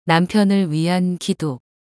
남편을 위한 기도.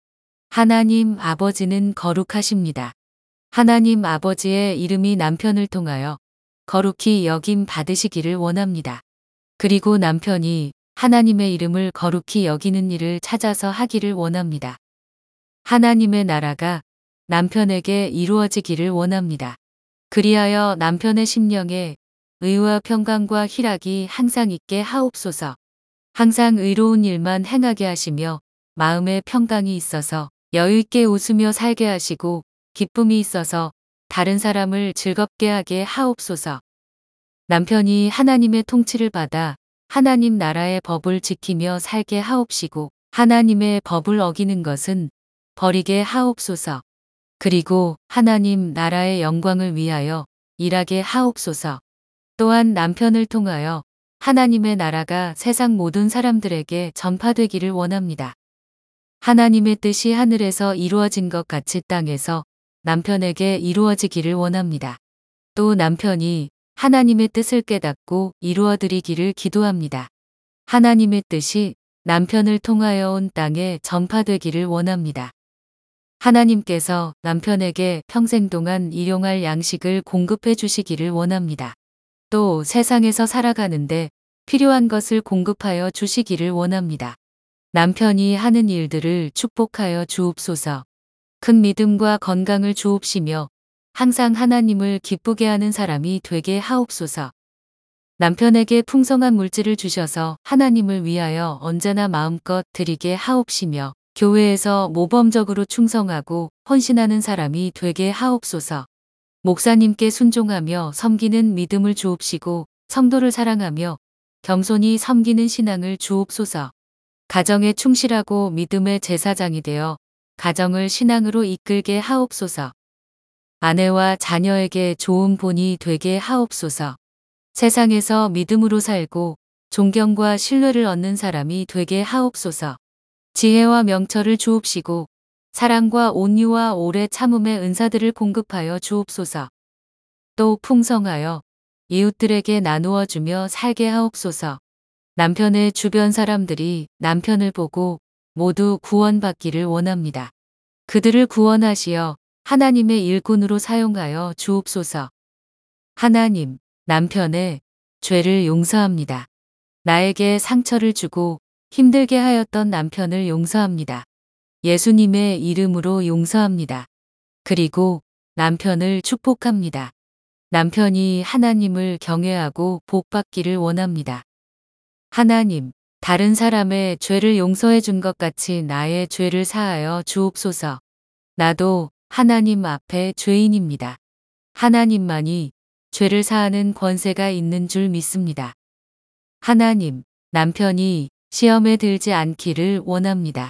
하나님 아버지는 거룩하십니다. 하나님 아버지의 이름이 남편을 통하여 거룩히 여김 받으시기를 원합니다. 그리고 남편이 하나님의 이름을 거룩히 여기는 일을 찾아서 하기를 원합니다. 하나님의 나라가 남편에게 이루어지기를 원합니다. 그리하여 남편의 심령에 의와 평강과 희락이 항상 있게 하옵소서. 항상 의로운 일만 행하게 하시며 마음에 평강이 있어서 여유있게 웃으며 살게 하시고 기쁨이 있어서 다른 사람을 즐겁게 하게 하옵소서. 남편이 하나님의 통치를 받아 하나님 나라의 법을 지키며 살게 하옵시고 하나님의 법을 어기는 것은 버리게 하옵소서. 그리고 하나님 나라의 영광을 위하여 일하게 하옵소서. 또한 남편을 통하여 하나님의 나라가 세상 모든 사람들에게 전파되기를 원합니다. 하나님의 뜻이 하늘에서 이루어진 것 같이 땅에서 남편에게 이루어지기를 원합니다. 또 남편이 하나님의 뜻을 깨닫고 이루어드리기를 기도합니다. 하나님의 뜻이 남편을 통하여 온 땅에 전파되기를 원합니다. 하나님께서 남편에게 평생 동안 일용할 양식을 공급해 주시기를 원합니다. 또 세상에서 살아가는데 필요한 것을 공급하여 주시기를 원합니다. 남편이 하는 일들을 축복하여 주옵소서. 큰 믿음과 건강을 주옵시며 항상 하나님을 기쁘게 하는 사람이 되게 하옵소서. 남편에게 풍성한 물질을 주셔서 하나님을 위하여 언제나 마음껏 드리게 하옵시며 교회에서 모범적으로 충성하고 헌신하는 사람이 되게 하옵소서. 목사님께 순종하며 섬기는 믿음을 주옵시고 성도를 사랑하며 겸손히 섬기는 신앙을 주옵소서. 가정에 충실하고 믿음의 제사장이 되어 가정을 신앙으로 이끌게 하옵소서. 아내와 자녀에게 좋은 본이 되게 하옵소서. 세상에서 믿음으로 살고 존경과 신뢰를 얻는 사람이 되게 하옵소서. 지혜와 명철을 주옵시고 사랑과 온유와 오래 참음의 은사들을 공급하여 주옵소서. 또 풍성하여 이웃들에게 나누어 주며 살게 하옵소서. 남편의 주변 사람들이 남편을 보고 모두 구원받기를 원합니다. 그들을 구원하시어 하나님의 일꾼으로 사용하여 주옵소서. 하나님, 남편의 죄를 용서합니다. 나에게 상처를 주고 힘들게 하였던 남편을 용서합니다. 예수님의 이름으로 용서합니다. 그리고 남편을 축복합니다. 남편이 하나님을 경외하고 복받기를 원합니다. 하나님, 다른 사람의 죄를 용서해 준 것 같이 나의 죄를 사하여 주옵소서. 나도 하나님 앞에 죄인입니다. 하나님만이 죄를 사하는 권세가 있는 줄 믿습니다. 하나님, 남편이 시험에 들지 않기를 원합니다.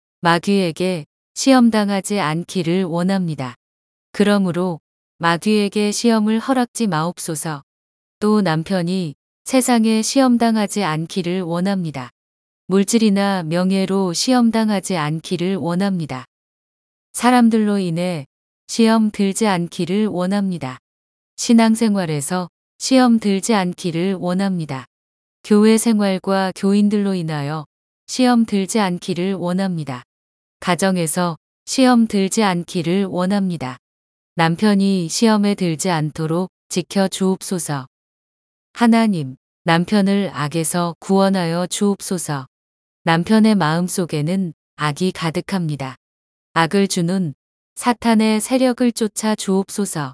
마귀에게 시험당하지 않기를 원합니다. 그러므로 마귀에게 시험을 허락지 마옵소서. 또 남편이 세상에 시험당하지 않기를 원합니다. 물질이나 명예로 시험당하지 않기를 원합니다. 사람들로 인해 시험 들지 않기를 원합니다. 신앙생활에서 시험 들지 않기를 원합니다. 교회 생활과 교인들로 인하여 시험 들지 않기를 원합니다. 가정에서 시험 들지 않기를 원합니다. 남편이 시험에 들지 않도록 지켜 주옵소서. 하나님, 남편을 악에서 구원하여 주옵소서. 남편의 마음속에는 악이 가득합니다. 악을 주는 사탄의 세력을 쫓아 주옵소서.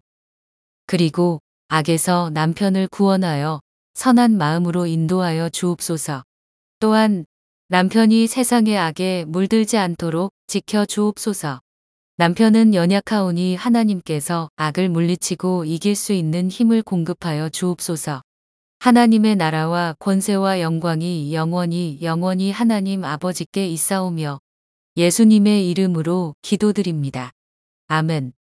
그리고 악에서 남편을 구원하여 선한 마음으로 인도하여 주옵소서. 또한 남편이 세상의 악에 물들지 않도록 지켜 주옵소서. 남편은 연약하오니 하나님께서 악을 물리치고 이길 수 있는 힘을 공급하여 주옵소서. 하나님의 나라와 권세와 영광이 영원히 하나님 아버지께 있사오며 예수님의 이름으로 기도드립니다. 아멘.